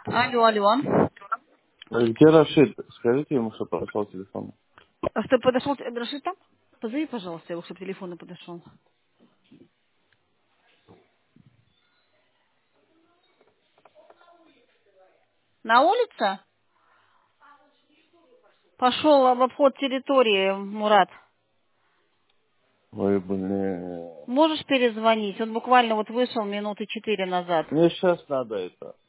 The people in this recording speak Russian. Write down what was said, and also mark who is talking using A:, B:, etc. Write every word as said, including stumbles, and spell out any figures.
A: Алло, алло.
B: Где Рашид? Скажите ему, что прошел телефон.
A: А что, подошел Рашид там? Позови, пожалуйста, его, чтобы телефон подошел. На улице? Пошел в обход территории, Мурат.
B: Ой, блин.
A: Можешь перезвонить? Он буквально вот вышел минуты четыре назад.
B: Мне сейчас надо это.